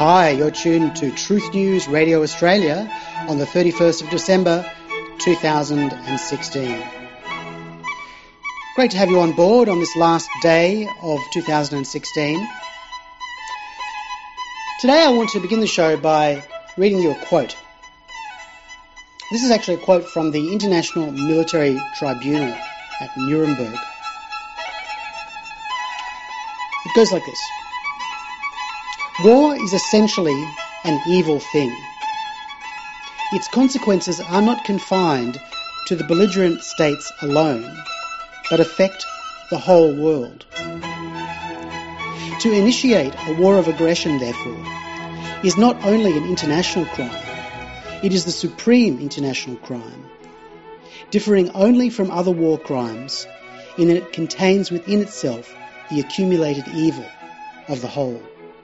Hi, you're tuned to Truth News Radio Australia on the 31st of December 2016. Great to have you on board on this last day of 2016. Today I want to begin the show by reading you a quote. This is actually a quote from the International Military Tribunal at Nuremberg. It goes like this. War is essentially an evil thing. Its consequences are not confined to the belligerent states alone, but affect the whole world. To initiate a war of aggression, therefore, is not only an international crime, it is the supreme international crime, differing only from other war crimes in that it contains within itself the accumulated evil of the whole.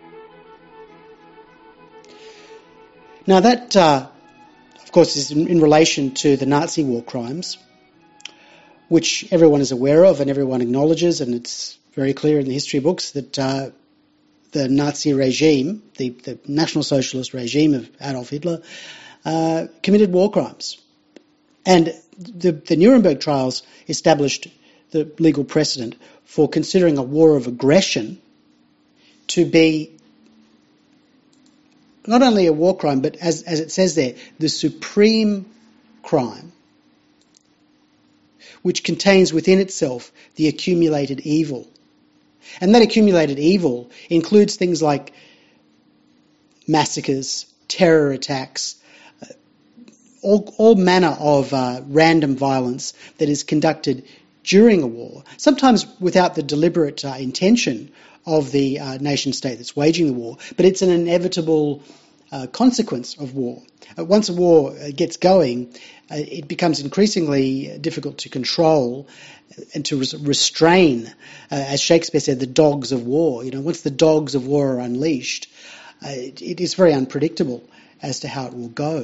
Now that, of course, is in relation to the Nazi war crimes, which everyone is aware of and everyone acknowledges, and it's very clear in the history books that the Nazi regime, the National Socialist regime of Adolf Hitler, committed war crimes. And the Nuremberg trials established the legal precedent for considering a war of aggression to be not only a war crime, but as it says there, the supreme crime, which contains within itself the accumulated evil. And that accumulated evil includes things like massacres, terror attacks, all manner of random violence that is conducted during a war, sometimes without the deliberate intention of the nation-state that's waging the war, but it's an inevitable consequence of war. Once a war gets going, it becomes increasingly difficult to control and to restrain, as Shakespeare said, the dogs of war. You know, once the dogs of war are unleashed, it is very unpredictable as to how it will go.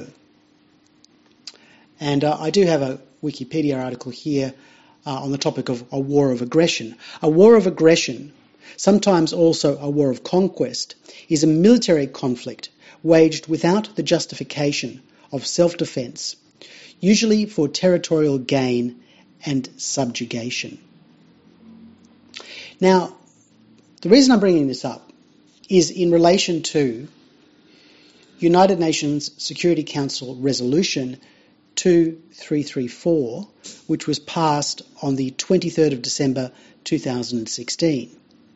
And I do have a Wikipedia article here on the topic of a war of aggression. A war of aggression, sometimes also a war of conquest, is a military conflict waged without the justification of self-defence, usually for territorial gain and subjugation. Now, the reason I'm bringing this up is in relation to United Nations Security Council Resolution 2334, which was passed on the 23rd of December 2016.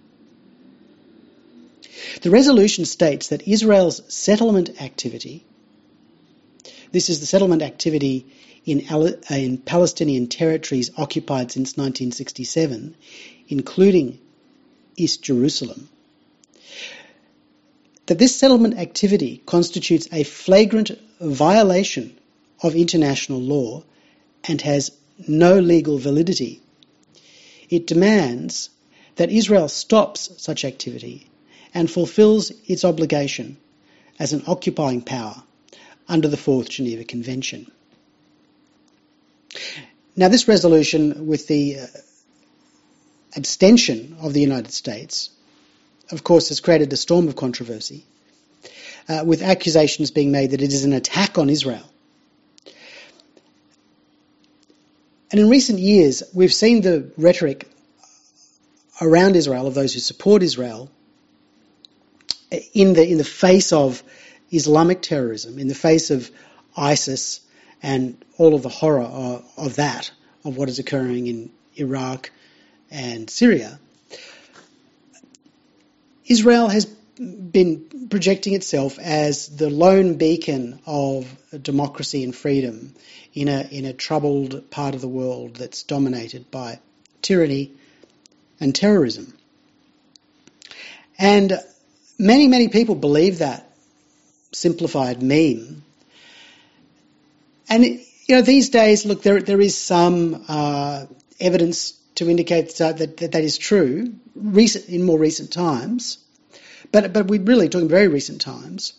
The resolution states that Israel's settlement activity, this is the settlement activity in Palestinian territories occupied since 1967, including East Jerusalem, that this settlement activity constitutes a flagrant violation of international law and has no legal validity. It demands that Israel stops such activity and fulfills its obligation as an occupying power under the Fourth Geneva Convention. Now, this resolution, with the abstention of the United States, of course, has created a storm of controversy, with accusations being made that it is an attack on Israel. And in recent years, we've seen the rhetoric around Israel of those who support Israel in the face of Islamic terrorism, in the face of ISIS and all of the horror of that, of what is occurring in Iraq and Syria. Israel has been projecting itself as the lone beacon of democracy and freedom in a troubled part of the world that's dominated by tyranny and terrorism. And many, many people believe that simplified meme. And, these days, look, there is some evidence to indicate that is true in more recent times. But we're really talking very recent times.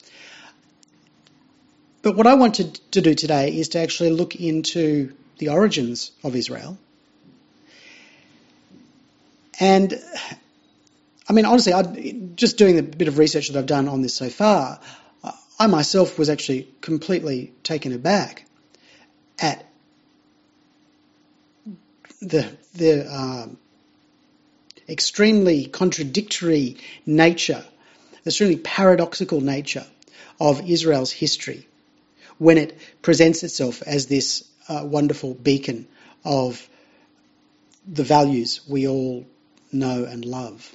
But what I wanted to do today is to actually look into the origins of Israel and I mean, honestly, just doing the bit of research that I've done on this so far, I myself was actually completely taken aback at the extremely contradictory nature, the extremely paradoxical nature of Israel's history when it presents itself as this wonderful beacon of the values we all know and love.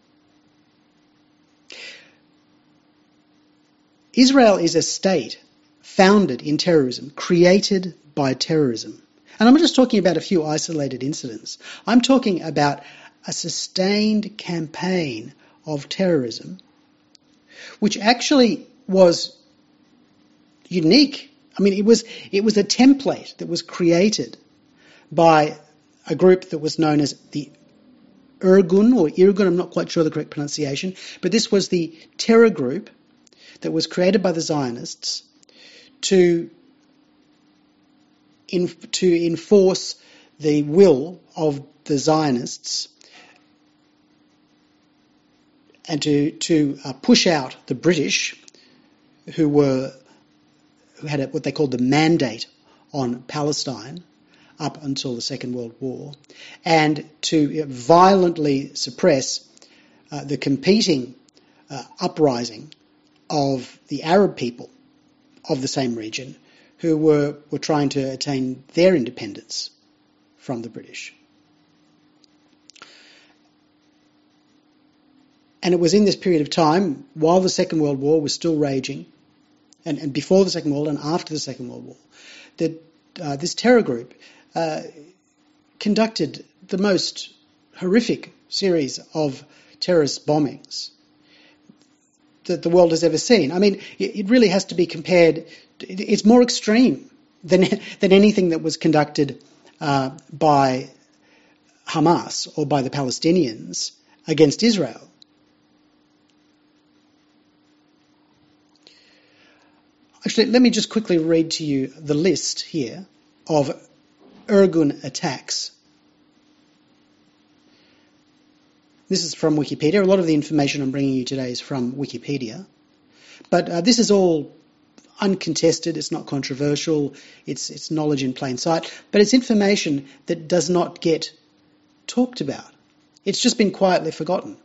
Israel is a state founded in terrorism, created by terrorism. And I'm not just talking about a few isolated incidents. I'm talking about a sustained campaign of terrorism, which actually was unique. I mean, it was a template that was created by a group that was known as the Irgun, or Irgun, I'm not quite sure the correct pronunciation, but this was the terror group that was created by the Zionists to enforce the will of the Zionists and to push out the British, who had what they called the mandate on Palestine up until the Second World War, and to violently suppress the competing uprising of the Arab people of the same region who were trying to attain their independence from the British. And it was in this period of time, while the Second World War was still raging, and before the Second World War and after the Second World War, that this terror group conducted the most horrific series of terrorist bombings that the world has ever seen. I mean, it really has to be compared. It's more extreme than anything that was conducted by Hamas or by the Palestinians against Israel. Actually, let me just quickly read to you the list here of Irgun attacks. This is from Wikipedia. A lot of the information I'm bringing you today is from Wikipedia. But this is all uncontested. It's not controversial. It's knowledge in plain sight. But it's information that does not get talked about. It's just been quietly forgotten.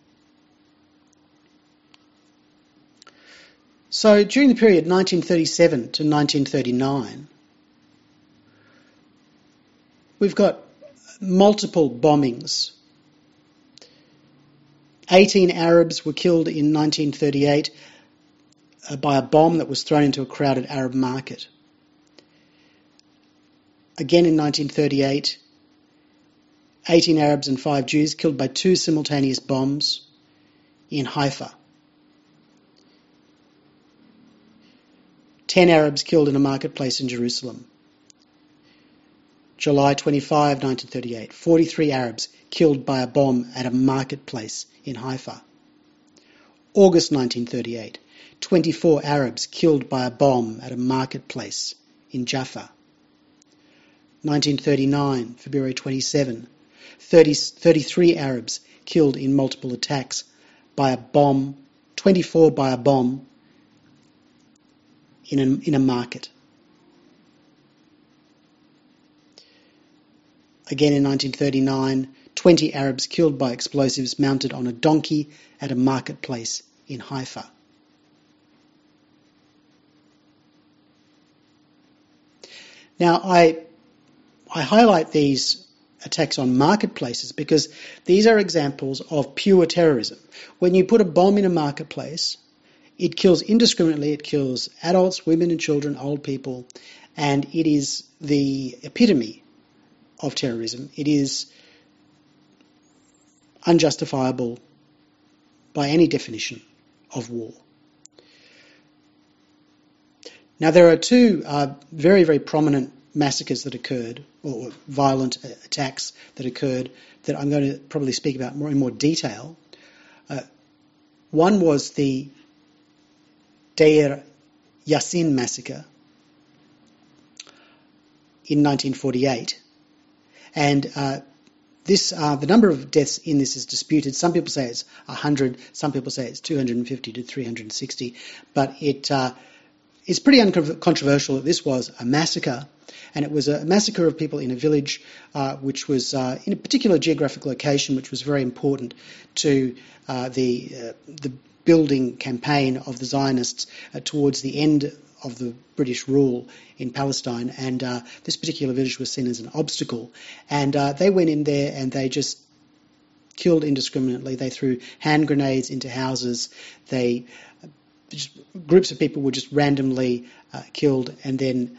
So during the period 1937 to 1939, we've got multiple bombings. 18 Arabs were killed in 1938 by a bomb that was thrown into a crowded Arab market. Again in 1938, 18 Arabs and 5 Jews killed by 2 simultaneous bombs in Haifa. 10 Arabs killed in a marketplace in Jerusalem. July 25, 1938, 43 Arabs killed by a bomb at a marketplace in Haifa. August 1938, 24 Arabs killed by a bomb at a marketplace in Jaffa. 1939, February 27, 33 Arabs killed in multiple attacks by a bomb, 24 by a bomb in a market. Again in 1939, 20 Arabs killed by explosives mounted on a donkey at a marketplace in Haifa. Now, I highlight these attacks on marketplaces because these are examples of pure terrorism. When you put a bomb in a marketplace, it kills indiscriminately. It kills adults, women and children, old people, and it is the epitome of terrorism. It is unjustifiable by any definition of war. Now, there are 2 very, very prominent massacres that occurred, or violent attacks that occurred, that I'm going to probably speak about in more detail. One was the Deir Yassin massacre in 1948, and The number of deaths in this is disputed. Some people say it's 100, some people say it's 250 to 360, but it's pretty uncontroversial that this was a massacre, and it was a massacre of people in a village which was in a particular geographic location, which was very important to the building campaign of the Zionists towards the end of the British rule in Palestine, and this particular village was seen as an obstacle. And they went in there and they just killed indiscriminately. They threw hand grenades into houses. Groups of people were just randomly killed, and then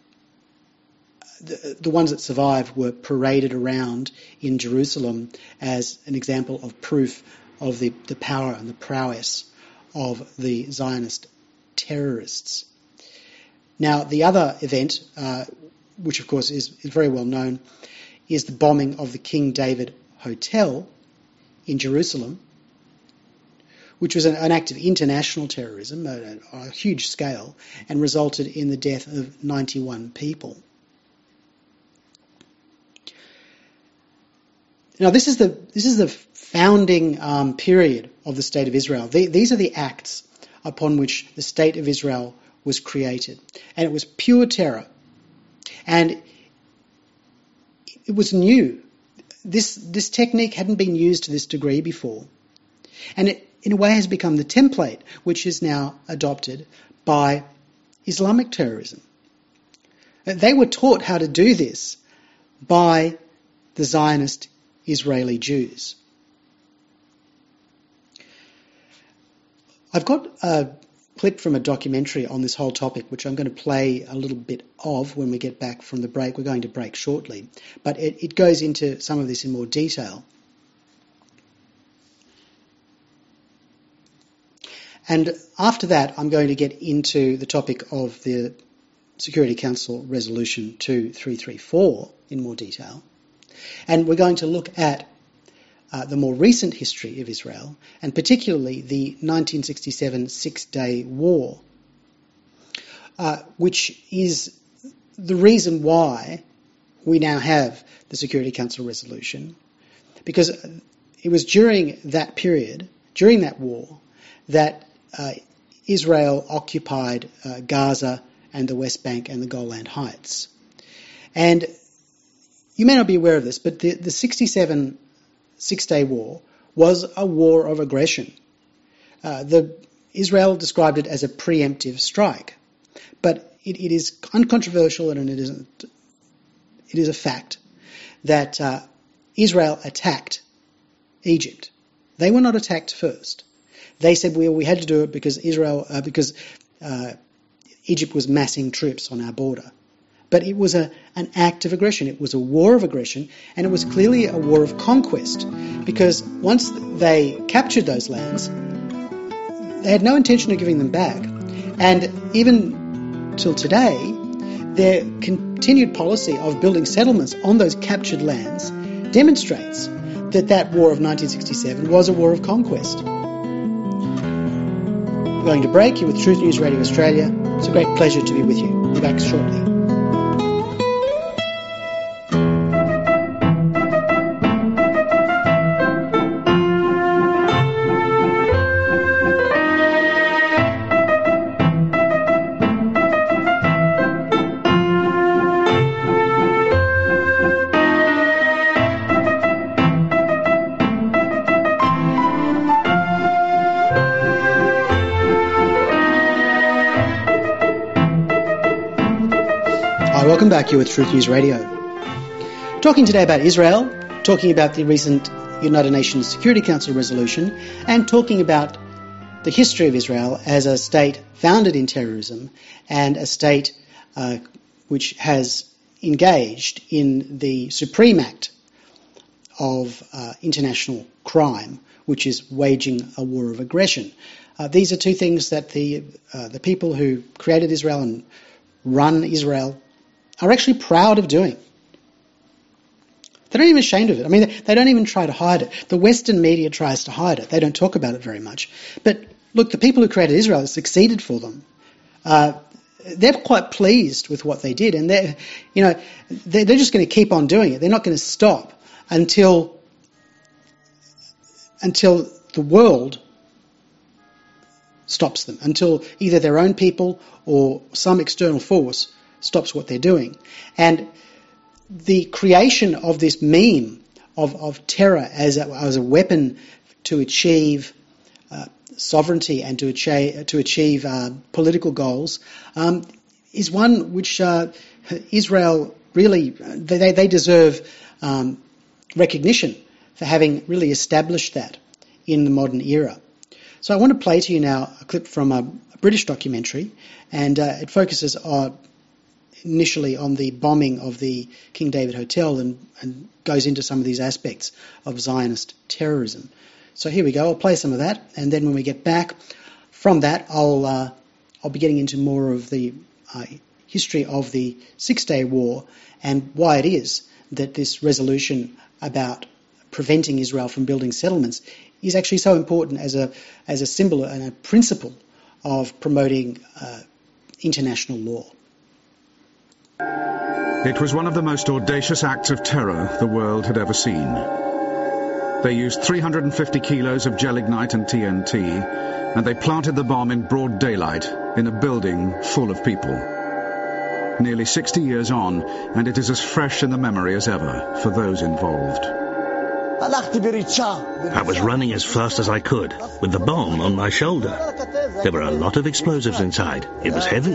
the ones that survived were paraded around in Jerusalem as an example of proof of the power and the prowess of the Zionist terrorists. Now, the other event, which of course is very well known, is the bombing of the King David Hotel in Jerusalem, which was an act of international terrorism on a huge scale and resulted in the death of 91 people. Now, this is the founding period of the State of Israel. These are the acts upon which the State of Israel was created, and it was pure terror, and it was new. This technique hadn't been used to this degree before, and it, in a way, has become the template which is now adopted by Islamic terrorism. They were taught how to do this by the Zionist Israeli Jews. I've got a clip from a documentary on this whole topic, which I'm going to play a little bit of when we get back from the break. We're going to break shortly, but it goes into some of this in more detail. And after that, I'm going to get into the topic of the Security Council Resolution 2334 in more detail. And we're going to look at the more recent history of Israel, and particularly the 1967 Six-Day War, which is the reason why we now have the Security Council resolution, because it was during that period, during that war, that Israel occupied Gaza and the West Bank and the Golan Heights. And you may not be aware of this, but the 67 Six-Day War was a war of aggression. Israel described it as a preemptive strike, but it is uncontroversial, and it is a fact that Israel attacked Egypt. They were not attacked first. They said we had to do it because Egypt was massing troops on our border. But it was an act of aggression. It was a war of aggression, and it was clearly a war of conquest, because once they captured those lands, they had no intention of giving them back. And even till today, their continued policy of building settlements on those captured lands demonstrates that war of 1967 was a war of conquest. We're going to break. You're with Truth News Radio Australia. It's a great pleasure to be with you. We'll be back shortly. Welcome back. You're with Truth News Radio. Talking today about Israel, talking about the recent United Nations Security Council resolution, and talking about the history of Israel as a state founded in terrorism and a state which has engaged in the supreme act of international crime, which is waging a war of aggression. These are two things that the people who created Israel and run Israel are actually proud of doing. They're not even ashamed of it. I mean, they don't even try to hide it. The Western media tries to hide it. They don't talk about it very much. But look, the people who created Israel succeeded for them. They're quite pleased with what they did, and they're just going to keep on doing it. They're not going to stop until the world stops them, until either their own people or some external force stops what they're doing. And the creation of this meme of terror as a weapon to achieve sovereignty and to achieve political goals is one which Israel really, they deserve recognition for having really established that in the modern era. So I want to play to you now a clip from a British documentary, and it focuses initially on the bombing of the King David Hotel and goes into some of these aspects of Zionist terrorism. So here we go. I'll play some of that, and then when we get back from that, I'll be getting into more of the history of the Six-Day War and why it is that this resolution about preventing Israel from building settlements is actually so important as a symbol and a principle of promoting international law. It was one of the most audacious acts of terror the world had ever seen. They used 350 kilos of gelignite and TNT, and they planted the bomb in broad daylight in a building full of people. Nearly 60 years on, and it is as fresh in the memory as ever for those involved. I was running as fast as I could, with the bomb on my shoulder. There were a lot of explosives inside. It was heavy.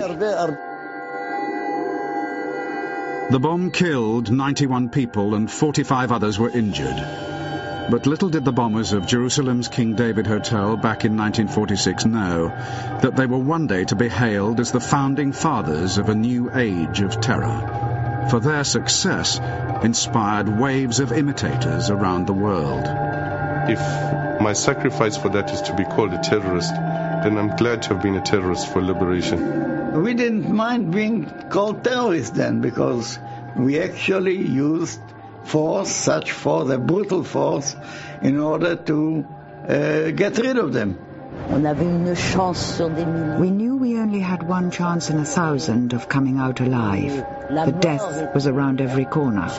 The bomb killed 91 people and 45 others were injured. But little did the bombers of Jerusalem's King David Hotel back in 1946 know that they were one day to be hailed as the founding fathers of a new age of terror. For their success inspired waves of imitators around the world. If my sacrifice for that is to be called a terrorist, then I'm glad to have been a terrorist for liberation. We didn't mind being called terrorists then, because we actually used force, such force, a brutal force, in order to get rid of them. We knew we only had one chance in 1,000 of coming out alive. The death was around every corner.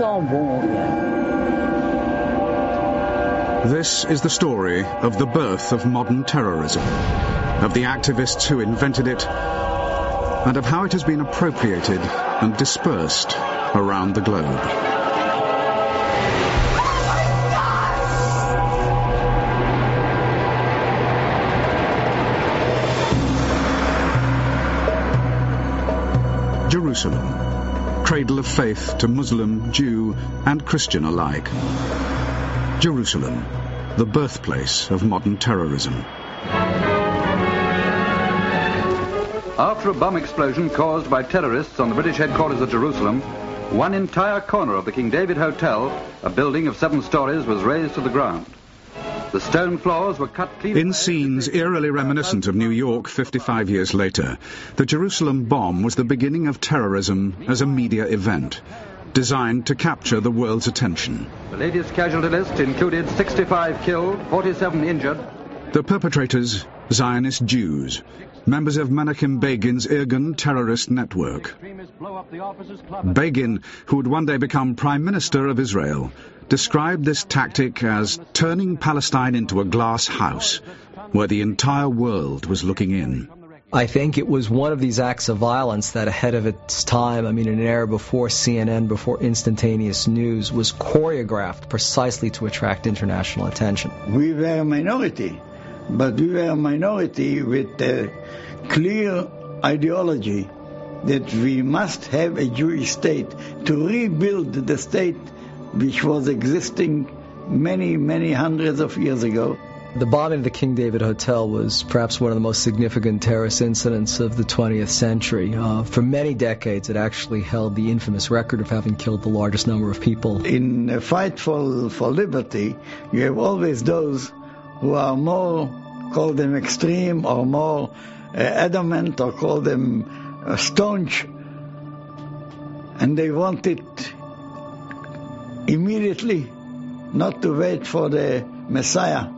This is the story of the birth of modern terrorism, of the activists who invented it, and of how it has been appropriated and dispersed around the globe. Jerusalem, cradle of faith to Muslim, Jew, and Christian alike. Jerusalem, the birthplace of modern terrorism. After a bomb explosion caused by terrorists on the British headquarters at Jerusalem, one entire corner of the King David Hotel, a building of 7 stories, was razed to the ground. The stone floors were cut clean. In scenes eerily reminiscent of New York 55 years later, the Jerusalem bomb was the beginning of terrorism as a media event, designed to capture the world's attention. The latest casualty list included 65 killed, 47 injured. The perpetrators, Zionist Jews, members of Menachem Begin's Irgun terrorist network. Begin, who would one day become Prime Minister of Israel, described this tactic as turning Palestine into a glass house, where the entire world was looking in. I think it was one of these acts of violence that ahead of its time, in an era before CNN, before instantaneous news, was choreographed precisely to attract international attention. We were a minority, but we were a minority with a clear ideology that we must have a Jewish state to rebuild the state which was existing many, many hundreds of years ago. The bombing of the King David Hotel was perhaps one of the most significant terrorist incidents of the 20th century. For many decades, it actually held the infamous record of having killed the largest number of people. In a fight for liberty, you have always those who are more, call them extreme, or more adamant, or call them staunch, and they want it immediately, not to wait for the Messiah.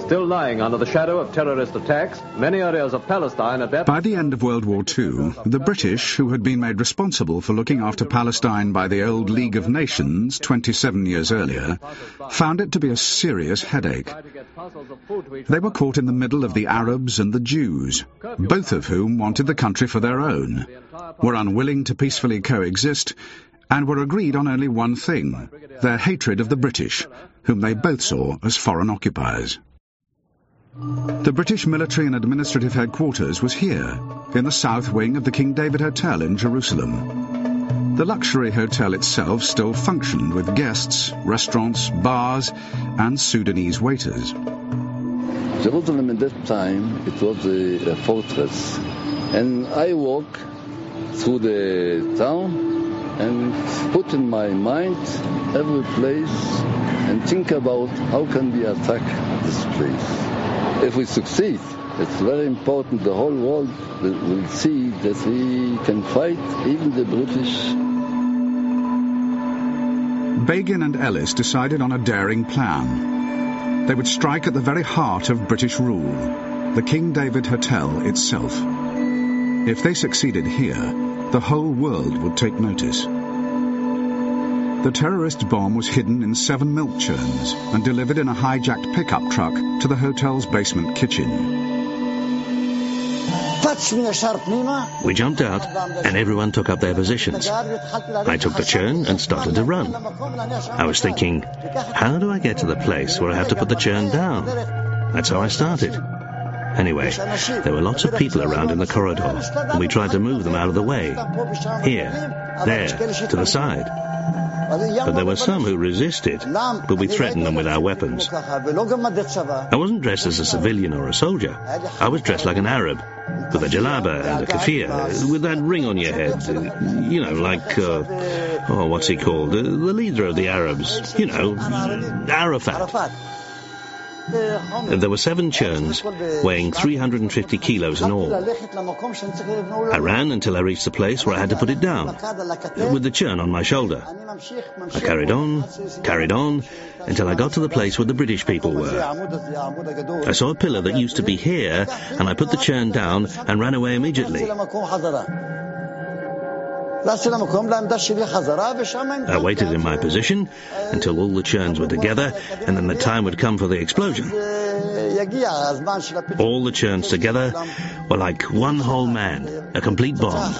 Still lying under the shadow of terrorist attacks, many areas of Palestine are... By the end of World War II, the British, who had been made responsible for looking after Palestine by the old League of Nations 27 years earlier, found it to be a serious headache. They were caught in the middle of the Arabs and the Jews, both of whom wanted the country for their own, were unwilling to peacefully coexist, and were agreed on only one thing, their hatred of the British, whom they both saw as foreign occupiers. The British military and administrative headquarters was here, in the south wing of the King David Hotel in Jerusalem. The luxury hotel itself still functioned with guests, restaurants, bars, and Sudanese waiters. Jerusalem at that time, it was a fortress, and I walk through the town and put in my mind every place and think about how can we attack this place. If we succeed, it's very important the whole world will see that we can fight even the British. Begin and Ellis decided on a daring plan. They would strike at the very heart of British rule, the King David Hotel itself. If they succeeded here, the whole world would take notice. The terrorist bomb was hidden in 7 milk churns and delivered in a hijacked pickup truck to the hotel's basement kitchen. We jumped out and everyone took up their positions. I took the churn and started to run. I was thinking, how do I get to the place where I have to put the churn down? That's how I started. Anyway, there were lots of people around in the corridor, and we tried to move them out of the way. Here, there, to the side. But there were some who resisted, but we threatened them with our weapons. I wasn't dressed as a civilian or a soldier. I was dressed like an Arab, with a jalaba and a keffiyeh, with that ring on your head. You know, like, what's he called? The leader of the Arabs. You know, Arafat. There were 7 churns, weighing 350 kilos in all. I ran until I reached the place where I had to put it down, with the churn on my shoulder. I carried on, until I got to the place where the British people were. I saw a pillar that used to be here, and I put the churn down and ran away immediately. I waited in my position until all the churns were together, and then the time would come for the explosion. All the churns together were like one whole man, a complete bomb.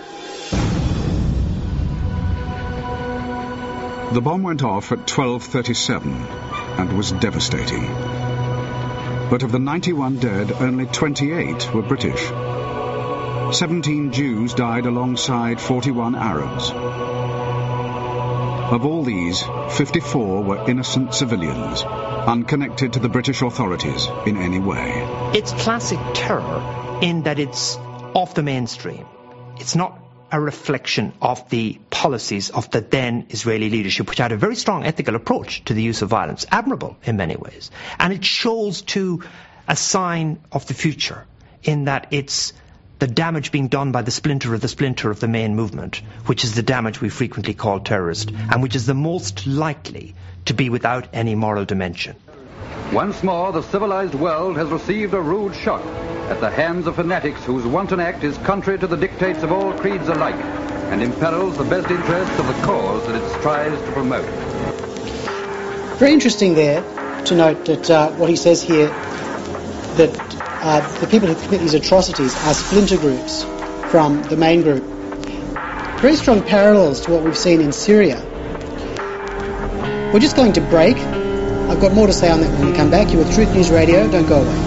The bomb went off at 12:37 and was devastating. But of the 91 dead, only 28 were British. 17 Jews died alongside 41 Arabs. Of all these, 54 were innocent civilians, unconnected to the British authorities in any way. It's classic terror in that it's off the mainstream. It's not a reflection of the policies of the then Israeli leadership, which had a very strong ethical approach to the use of violence, admirable in many ways. And it shows too a sign of the future in that it's the damage being done by the splinter of the main movement, which is the damage we frequently call terrorist, and which is the most likely to be without any moral dimension. Once more, the civilized world has received a rude shock at the hands of fanatics whose wanton act is contrary to the dictates of all creeds alike and imperils the best interests of the cause that it strives to promote. Very interesting there to note that what he says here, that the people who commit these atrocities are splinter groups from the main group. Very strong parallels to what we've seen in Syria. We're just going to break. I've got more to say on that when we come back. You're with Truth News Radio. Don't go away.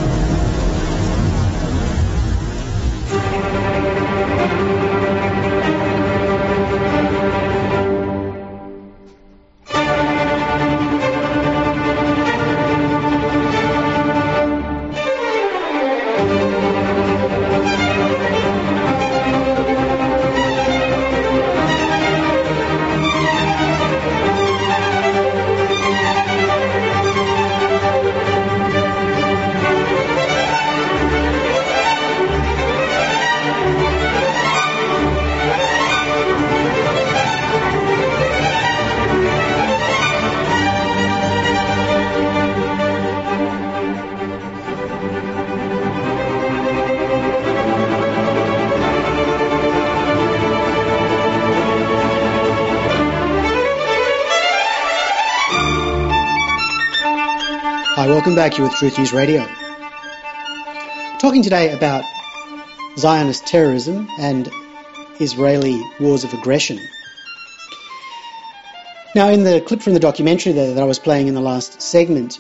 Hi, welcome back. You're with Truth News Radio. Talking today about Zionist terrorism and Israeli wars of aggression. Now, in the clip from the documentary that I was playing in the last segment,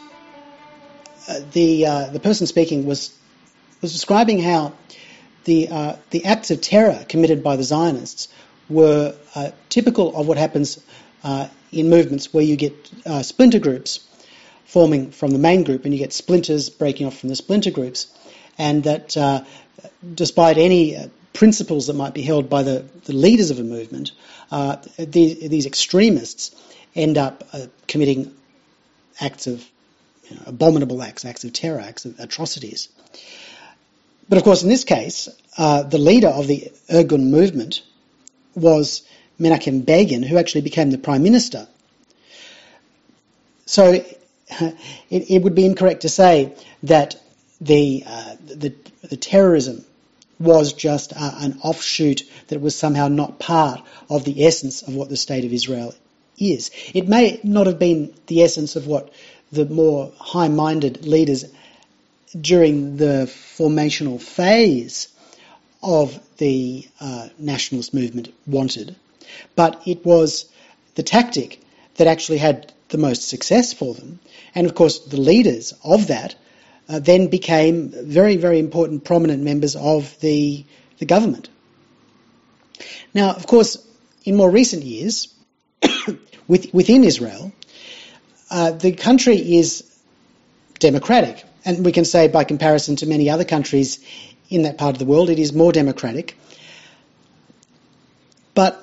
the person speaking was describing how the acts of terror committed by the Zionists were typical of what happens in movements where you get splinter groups forming from the main group, and you get splinters breaking off from the splinter groups, and that despite any principles that might be held by the leaders of a movement, these extremists end up committing acts of abominable acts of terror, acts of atrocities. But of course, in this case, the leader of the Irgun movement was Menachem Begin, who actually became the prime minister. So it would be incorrect to say that the terrorism was just an offshoot that was somehow not part of the essence of what the State of Israel is. It may not have been the essence of what the more high-minded leaders during the formational phase of the nationalist movement wanted, but it was the tactic that actually had the most success for them. And of course, the leaders of that then became very, very important, prominent members of the government. Now, of course, in more recent years, within Israel, the country is democratic. And we can say, by comparison to many other countries in that part of the world, it is more democratic. But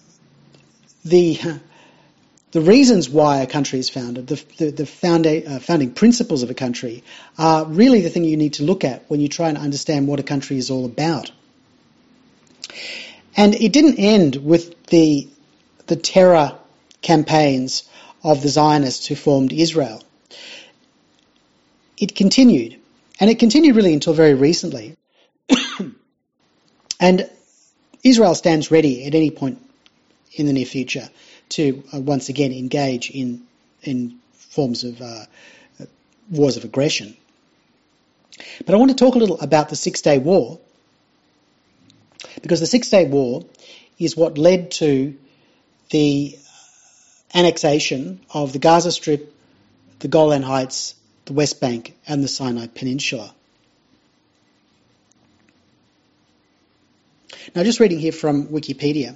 the reasons why a country is founded, the founding principles of a country, are really the thing you need to look at when you try and understand what a country is all about. And it didn't end with the terror campaigns of the Zionists who formed Israel. It continued, and it continued really until very recently. And Israel stands ready at any point in the near future to once again engage in forms of wars of aggression. But I want to talk a little about the Six-Day War, because the Six-Day War is what led to the annexation of the Gaza Strip, the Golan Heights, the West Bank, and the Sinai Peninsula. Now, just reading here from Wikipedia.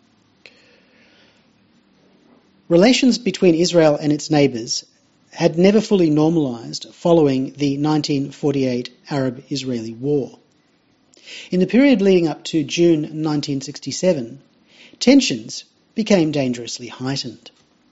Relations between Israel and its neighbours had never fully normalised following the 1948 Arab-Israeli War. In the period leading up to June 1967, tensions became dangerously heightened.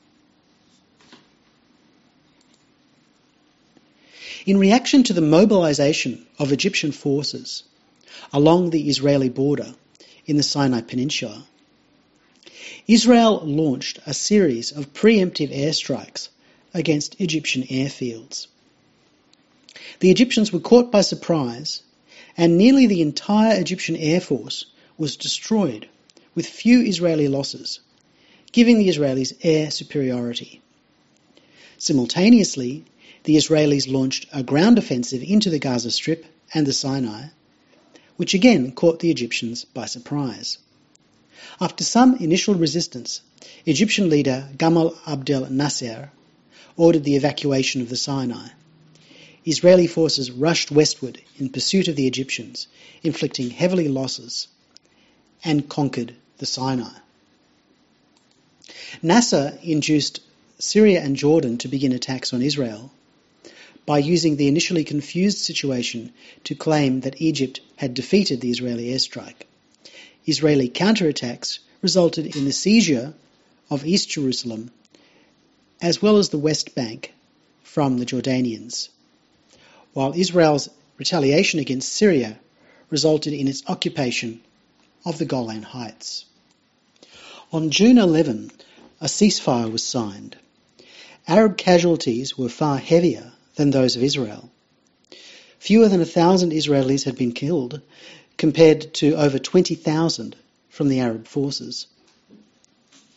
In reaction to the mobilisation of Egyptian forces along the Israeli border in the Sinai Peninsula, Israel launched a series of preemptive airstrikes against Egyptian airfields. The Egyptians were caught by surprise, and nearly the entire Egyptian Air Force was destroyed, with few Israeli losses, giving the Israelis air superiority. Simultaneously, the Israelis launched a ground offensive into the Gaza Strip and the Sinai, which again caught the Egyptians by surprise. After some initial resistance, Egyptian leader Gamal Abdel Nasser ordered the evacuation of the Sinai. Israeli forces rushed westward in pursuit of the Egyptians, inflicting heavy losses, and conquered the Sinai. Nasser induced Syria and Jordan to begin attacks on Israel by using the initially confused situation to claim that Egypt had defeated the Israeli airstrike. Israeli counterattacks resulted in the seizure of East Jerusalem as well as the West Bank from the Jordanians, while Israel's retaliation against Syria resulted in its occupation of the Golan Heights. On June 11, a ceasefire was signed. Arab casualties were far heavier than those of Israel. Fewer than 1,000 Israelis had been killed, compared to over 20,000 from the Arab forces.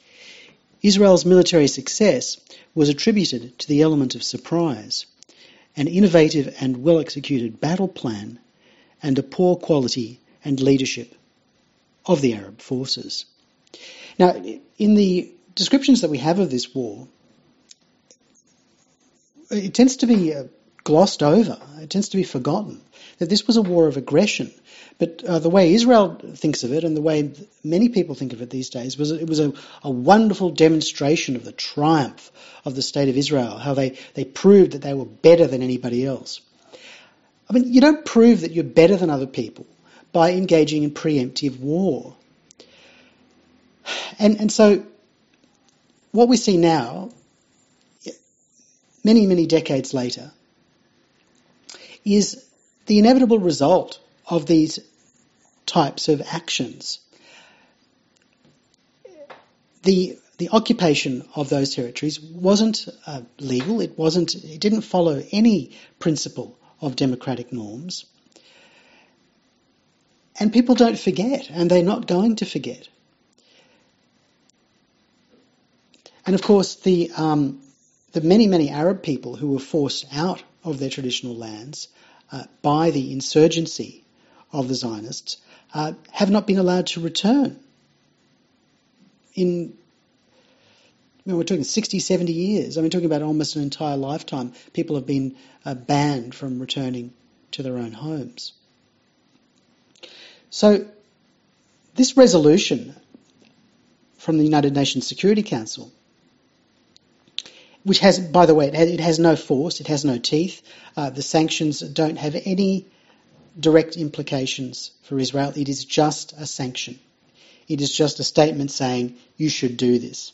Israel's military success was attributed to the element of surprise, an innovative and well-executed battle plan, and a poor quality and leadership of the Arab forces. Now, in the descriptions that we have of this war, it tends to be glossed over, it tends to be forgotten, that this was a war of aggression. But the way Israel thinks of it, and the way many people think of it these days, was it was a wonderful demonstration of the triumph of the State of Israel, how they proved that they were better than anybody else. I mean, you don't prove that you're better than other people by engaging in preemptive war. And so what we see now, many, many decades later, is the inevitable result of these types of actions. The occupation of those territories wasn't legal. It didn't follow any principle of democratic norms. And people don't forget, and they're not going to forget. And of course, the many, many Arab people who were forced out of their traditional lands by the insurgency of the Zionists have not been allowed to return. We're talking 60, 70 years. I mean, talking about almost an entire lifetime. People have been banned from returning to their own homes. So this resolution from the United Nations Security Council, which has, by the way, it has no force, it has no teeth. The sanctions don't have any direct implications for Israel. It is just a sanction. It is just a statement saying, you should do this.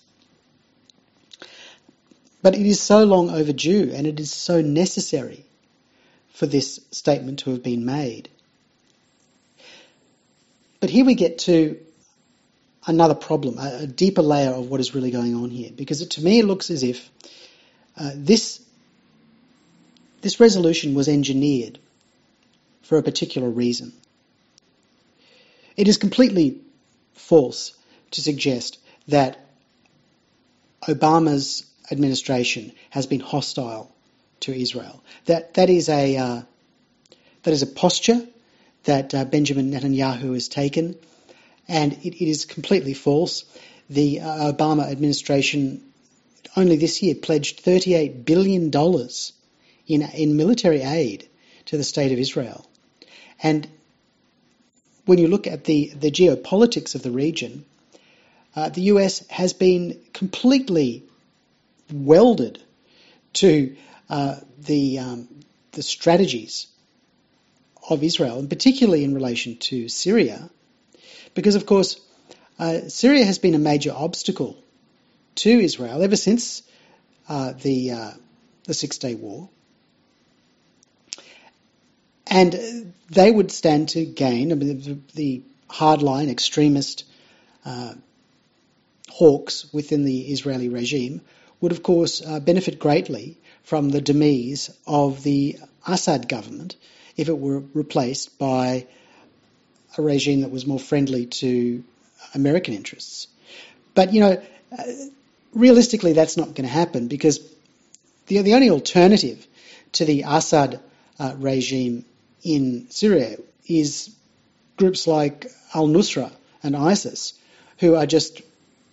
But it is so long overdue, and it is so necessary for this statement to have been made. But here we get to another problem, a deeper layer of what is really going on here, because to me it looks as if this resolution was engineered for a particular reason. It is completely false to suggest that Obama's administration has been hostile to Israel. That is a posture that Benjamin Netanyahu has taken, and it is completely false. The Obama administration only this year pledged $38 billion in military aid to the State of Israel. And when you look at the geopolitics of the region, the US has been completely welded to the strategies of Israel, and particularly in relation to Syria, because of course Syria has been a major obstacle to Israel ever since the Six-Day War, and they would stand to gain. I mean, the hardline extremist hawks within the Israeli regime would, of course, benefit greatly from the demise of the Assad government if it were replaced by a regime that was more friendly to American interests. But, realistically that's not going to happen, because the only alternative to the Assad regime in Syria is groups like al-Nusra and ISIS, who are just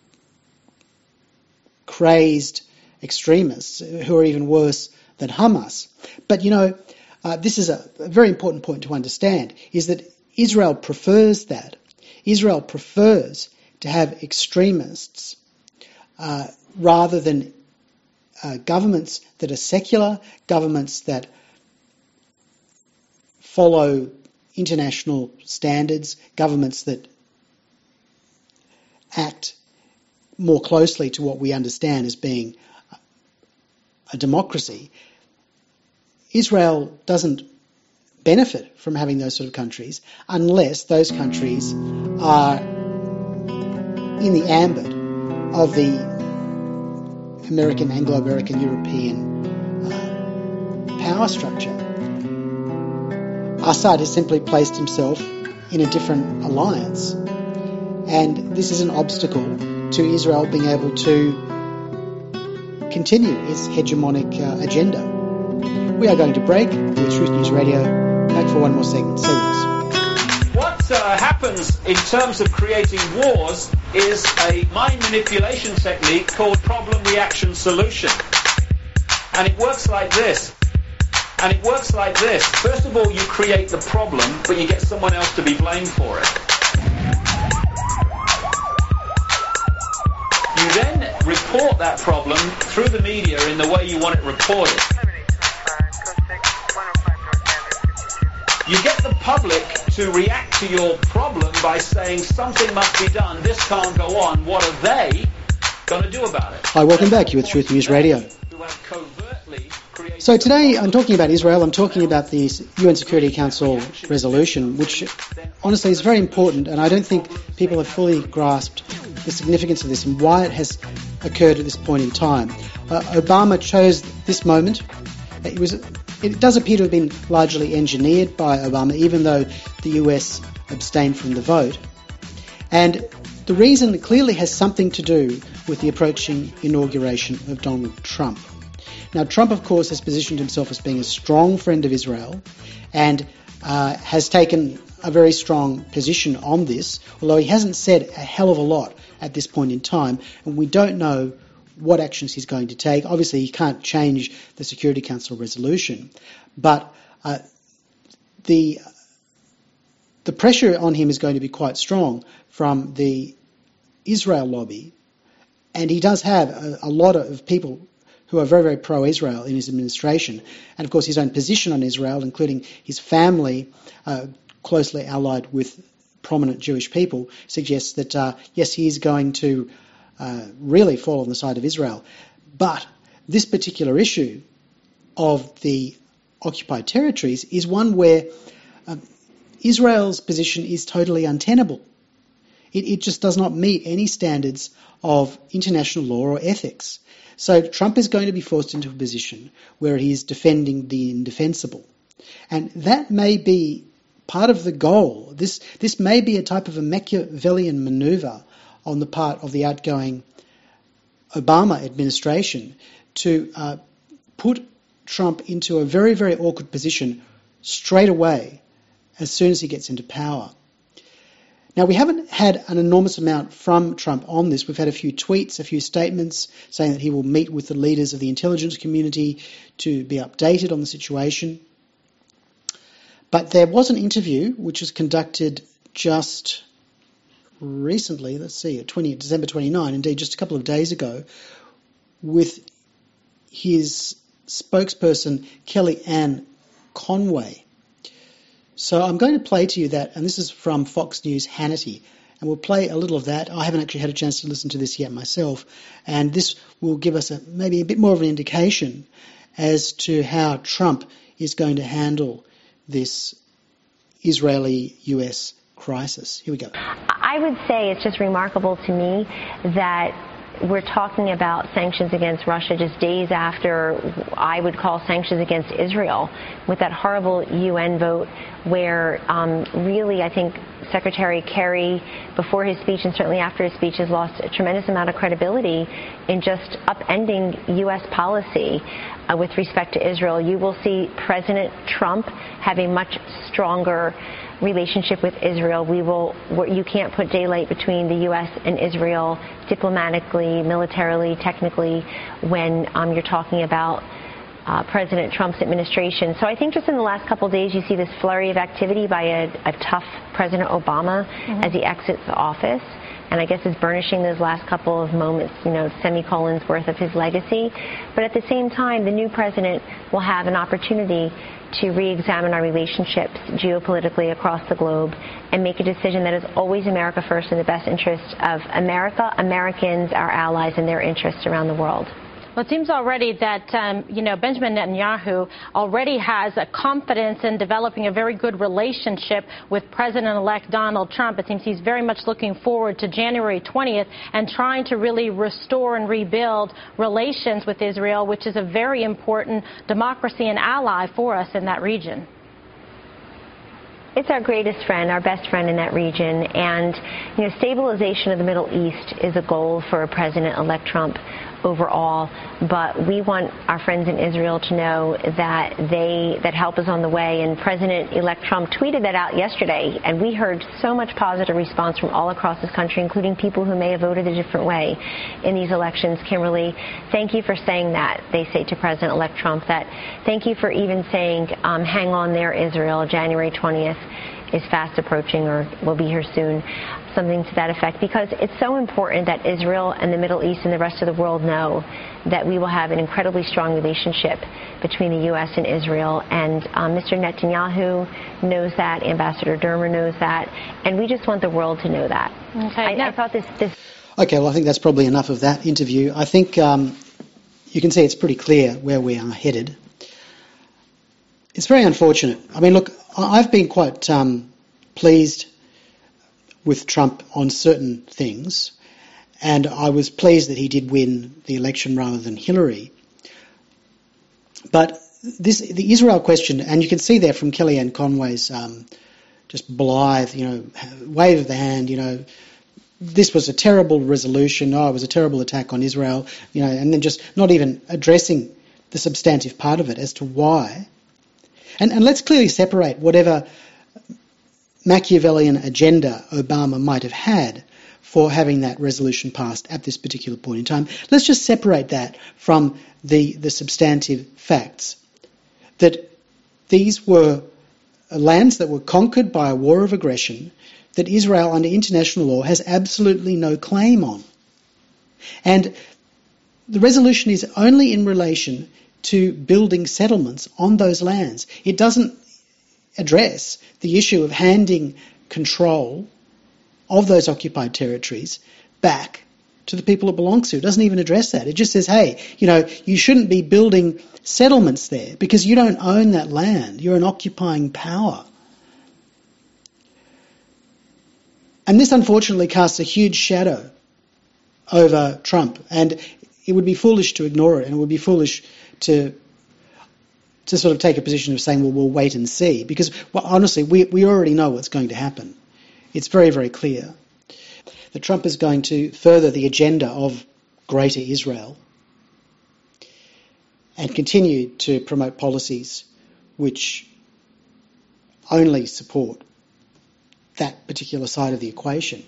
crazed extremists who are even worse than Hamas. But, this is a very important point to understand, is that Israel prefers that. Israel prefers to have extremists rather than governments that are secular, governments that follow international standards, governments that act more closely to what we understand as being a democracy. Israel doesn't benefit from having those sort of countries unless those countries are in the ambit of the American, Anglo-American, European power structure. Assad has simply placed himself in a different alliance, and this is an obstacle to Israel being able to continue its hegemonic agenda. We are going to break with Truth News Radio. Back for one more segment. Stay with us. What happens in terms of creating wars is a mind manipulation technique called problem, reaction, solution. And it works like this. First of all, you create the problem, but you get someone else to be blamed for it. You then report that problem through the media in the way you want it reported. You get the public to react to your problem by saying something must be done, this can't go on, what are they going to do about it? Hi, welcome back. You're with Truth News Radio. So today I'm talking about Israel. I'm talking about the UN Security Council resolution, which honestly is very important, and I don't think people have fully grasped the significance of this and why it has occurred at this point in time. Obama chose this moment. It does appear to have been largely engineered by Obama, even though the US abstained from the vote. And the reason clearly has something to do with the approaching inauguration of Donald Trump. Now, Trump, of course, has positioned himself as being a strong friend of Israel and has taken a very strong position on this, although he hasn't said a hell of a lot at this point in time, and we don't know what actions he's going to take. Obviously, he can't change the Security Council resolution, but the pressure on him is going to be quite strong from the Israel lobby, and he does have a lot of people who are very, very pro-Israel in his administration, and of course his own position on Israel, including his family, closely allied with prominent Jewish people, suggests that, yes, he is going to really fall on the side of Israel. But this particular issue of the occupied territories is one where Israel's position is totally untenable. It just does not meet any standards of international law or ethics. So Trump is going to be forced into a position where he is defending the indefensible. And that may be part of the goal. This may be a type of a Machiavellian maneuver on the part of the outgoing Obama administration to put Trump into a very, very awkward position straight away as soon as he gets into power. Now, we haven't had an enormous amount from Trump on this. We've had a few tweets, a few statements saying that he will meet with the leaders of the intelligence community to be updated on the situation. But there was an interview which was conducted just recently, December 29, indeed just a couple of days ago, with his spokesperson, Kellyanne Conway. So I'm going to play to you that, and this is from Fox News Hannity, and we'll play a little of that. I haven't actually had a chance to listen to this yet myself, and this will give us maybe a bit more of an indication as to how Trump is going to handle this Israeli-US crisis. Here we go. I would say it's just remarkable to me that we're talking about sanctions against Russia just days after I would call sanctions against Israel with that horrible UN vote where really I think Secretary Kerry, before his speech and certainly after his speech, has lost a tremendous amount of credibility in just upending U.S. policy with respect to Israel. You will see President Trump have a much stronger relationship with Israel. You can't put daylight between the U.S. and Israel diplomatically, militarily, technically, when you're talking about President Trump's administration. So I think just in the last couple of days you see this flurry of activity by a tough President Obama as he exits the office, and I guess is burnishing those last couple of moments, semicolons worth of his legacy. But at the same time, the new president will have an opportunity to re-examine our relationships geopolitically across the globe and make a decision that is always America first in the best interest of America, Americans, our allies, and their interests around the world. Well, it seems already that, Benjamin Netanyahu already has a confidence in developing a very good relationship with President-elect Donald Trump. It seems he's very much looking forward to January 20th and trying to really restore and rebuild relations with Israel, which is a very important democracy and ally for us in that region. It's our greatest friend, our best friend in that region. And, stabilization of the Middle East is a goal for President-elect Trump overall, but we want our friends in Israel to know that help is on the way. And President-elect Trump tweeted that out yesterday, and we heard so much positive response from all across this country, including people who may have voted a different way in these elections. Kimberly, thank you for saying that. They say to President-elect Trump that thank you for even saying, hang on there, Israel, January 20th is fast approaching or will be here soon, something to that effect, because it's so important that Israel and the Middle East and the rest of the world know that we will have an incredibly strong relationship between the U.S. and Israel. And Mr. Netanyahu knows that, Ambassador Dermer knows that, and we just want the world to know that. Okay. I thought this... Okay, well, I think that's probably enough of that interview. I think you can see it's pretty clear where we are headed. It's very unfortunate. I mean, look, I've been quite pleased with Trump on certain things, and I was pleased that he did win the election rather than Hillary. But the Israel question, and you can see there from Kellyanne Conway's just blithe, wave of the hand, this was a terrible resolution, it was a terrible attack on Israel, and then just not even addressing the substantive part of it as to why. And let's clearly separate whatever Machiavellian agenda Obama might have had for having that resolution passed at this particular point in time. Let's just separate that from the substantive facts. That these were lands that were conquered by a war of aggression that Israel under international law has absolutely no claim on. And the resolution is only in relation to building settlements on those lands. It doesn't address the issue of handing control of those occupied territories back to the people it belongs to. It doesn't even address that. It just says, hey, you shouldn't be building settlements there because you don't own that land. You're an occupying power. And this unfortunately casts a huge shadow over Trump, and it would be foolish to ignore it, and it would be foolish to sort of take a position of saying, well, we'll wait and see, because honestly, we already know what's going to happen. It's very, very clear that Trump is going to further the agenda of Greater Israel and continue to promote policies which only support that particular side of the equation.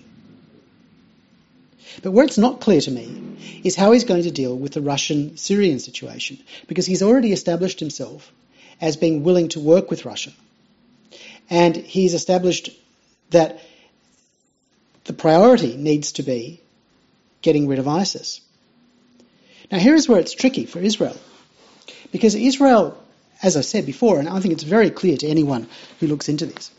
But where it's not clear to me is how he's going to deal with the Russian-Syrian situation, because he's already established himself as being willing to work with Russia. And he's established that the priority needs to be getting rid of ISIS. Now, here's where it's tricky for Israel, because Israel, as I said before, and I think it's very clear to anyone who looks into this,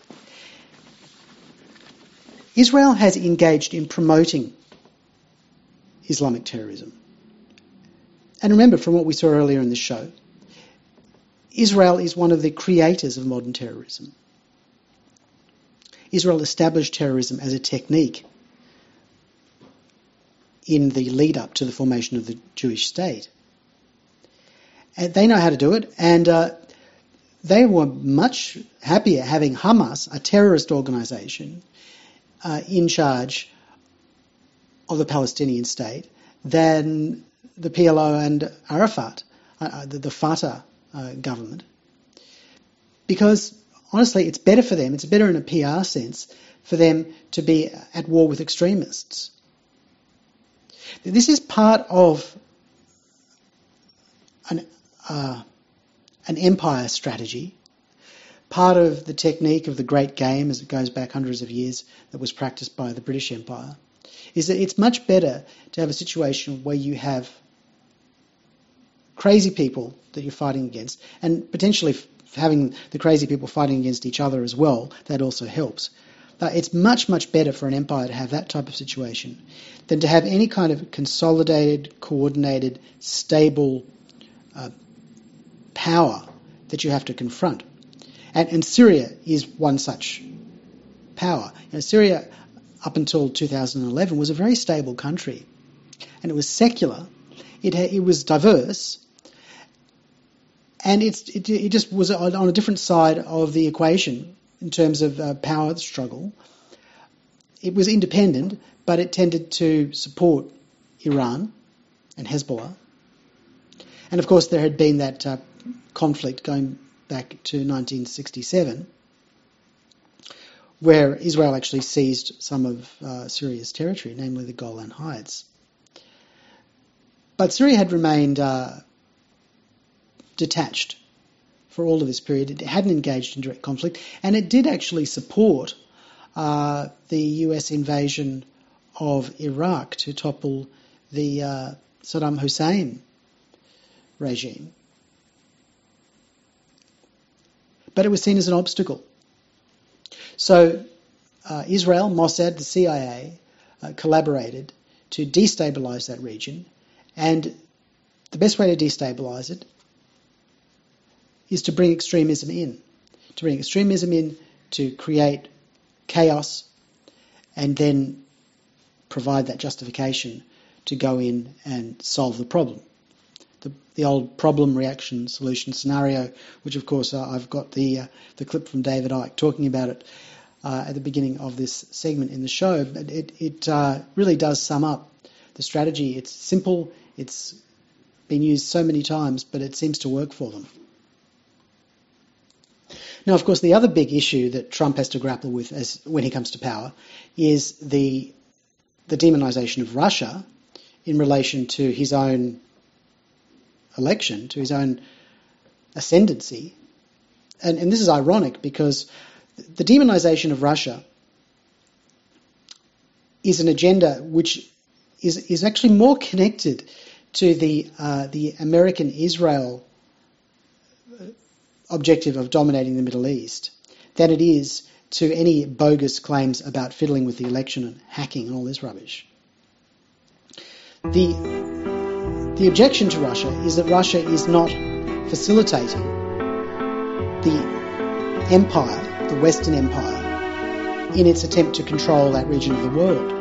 Israel has engaged in promoting Islamic terrorism. And remember, from what we saw earlier in the show, Israel is one of the creators of modern terrorism. Israel established terrorism as a technique in the lead-up to the formation of the Jewish state. And they know how to do it, and they were much happier having Hamas, a terrorist organisation, in charge of the Palestinian state than the PLO and Arafat, the Fatah government. Because, honestly, it's better for them, it's better in a PR sense, for them to be at war with extremists. This is part of an empire strategy, part of the technique of the Great Game, as it goes back hundreds of years, that was practiced by the British Empire, is that it's much better to have a situation where you have crazy people that you're fighting against, and potentially having the crazy people fighting against each other as well. That also helps. But it's much, much better for an empire to have that type of situation than to have any kind of consolidated, coordinated, stable power that you have to confront. And Syria is one such power. Syria, up until 2011, was a very stable country, and it was secular. It was diverse, and it just was on a different side of the equation in terms of power struggle. It was independent, but it tended to support Iran and Hezbollah. And of course there had been that conflict going back to 1967, where Israel actually seized some of Syria's territory, namely the Golan Heights. But Syria had remained detached for all of this period. It hadn't engaged in direct conflict, and it did actually support the US invasion of Iraq to topple the Saddam Hussein regime. But it was seen as an obstacle. So Israel, Mossad, the CIA collaborated to destabilise that region, and the best way to destabilise it is to bring extremism in. To bring extremism in, to create chaos, and then provide that justification to go in and solve the problem. The old problem, reaction, solution scenario, which of course I've got the clip from David Icke talking about it at the beginning of this segment in the show. But it really does sum up the strategy. It's simple, it's been used so many times, but it seems to work for them. Now, of course, the other big issue that Trump has to grapple with when he comes to power is the demonisation of Russia in relation to his own election, to his own ascendancy. And this is ironic because the demonisation of Russia is an agenda which is actually more connected to the American-Israel objective of dominating the Middle East than it is to any bogus claims about fiddling with the election and hacking and all this rubbish. The objection to Russia is that Russia is not facilitating the empire, the Western Empire, in its attempt to control that region of the world.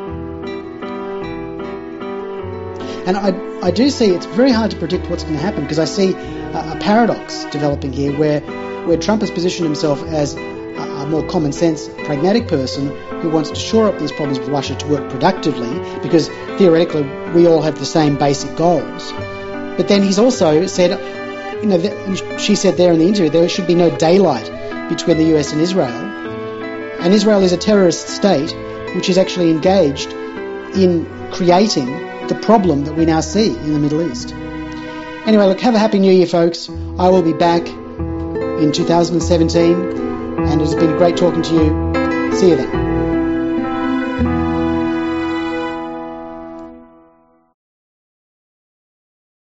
And I do see it's very hard to predict what's going to happen, because I see a paradox developing here where Trump has positioned himself as a more common sense, pragmatic person who wants to shore up these problems with Russia to work productively, because theoretically we all have the same basic goals. But then he's also said, she said there in the interview, there should be no daylight between the US and Israel. And Israel is a terrorist state which is actually engaged in creating the problem that we now see in the Middle East. Anyway, look, have a happy new year, folks. I will be back in 2017, and it has been great talking to you. See you then.